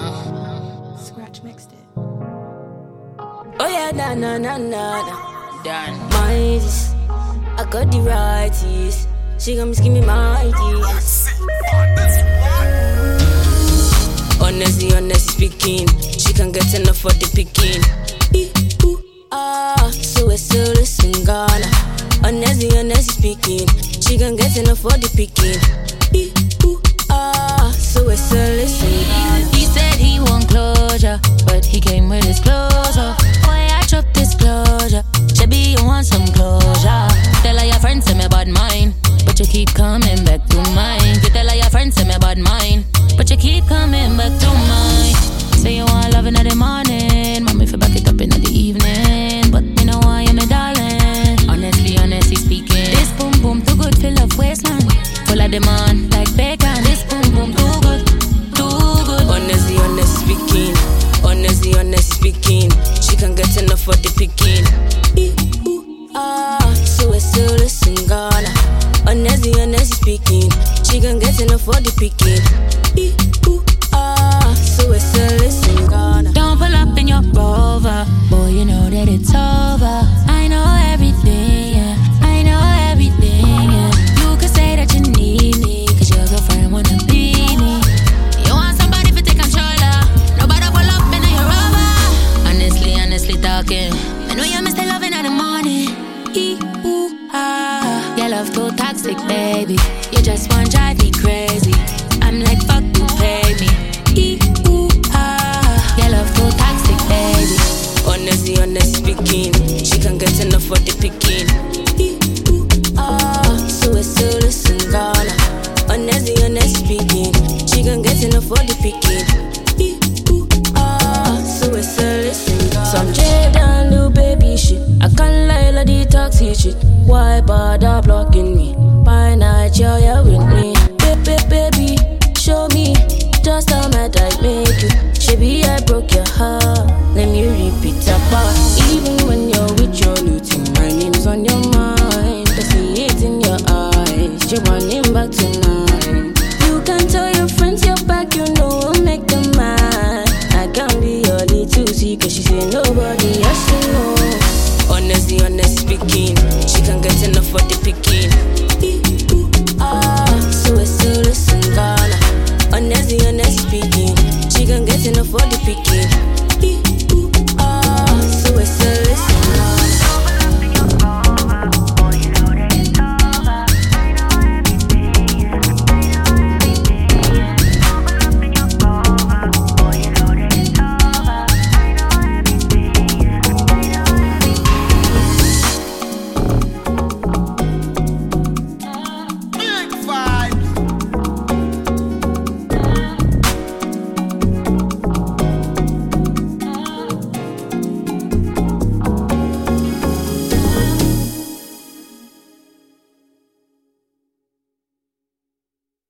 Scratch mixed it. Oh yeah, na. Done. Minds, I got the righties. She gon' give me my ideas. Honestly speaking, she can get enough for the picking. So we're still listening, Ghana. Honestly speaking, she can get enough for the picking. So we're still listening, Ghana. He said he want closure, but he came with his clothes off. Boy, I dropped disclosure. Shabby, you want some closure? Tell all your friends say me bad mine, but you keep coming back to mine. You tell all your friends say me bad mine, but you keep coming back to mine. Say you want love in the morning, mommy for back it up in the evening, but you know why you're my darling. Honestly speaking, this boom boom too good, fill up waistline, full of demand like bacon. This boom boom too good, too good. Honestly speaking, she can get enough for the picking. So we're still listening, Ghana. Honestly speaking, she can get enough for the picking. So we're still listening, Ghana. Don't pull up in your Rover, boy, you know that it's over. I know everything, yeah. I know everything, yeah. You could say that you need me, cause your girlfriend wanna be me. You want somebody to take controller, nobody pull up in your Rover. Honestly talking, I know you miss the loving in the morning. Your love too toxic, baby. You just wanna drive me crazy. I'm like, fuck, you pay me. Your love too toxic, baby. Honestly speaking, she can get enough for the picking. So we're still listening, Ghana. Honestly speaking, she can get enough for the picking. So we're still listening, Ghana. Some Jaden little baby shit. I can't lie, like the toxic shit. Why bother blocking me? By night, you're with me. Baby, show me just how mad I make you. Shabby, I broke your heart. Let me repeat apart. Even when you're with your new team, my name's on your mind. I see it in your eyes. You're running back tonight. You can tell your friends you're back, you know we'll make them mad. I can't be your little T, cause she say nobody else to know. Honestly speaking, she can get enough for the picking. So we're still listening, Ghana. Honestly speaking, she can get enough for the picking.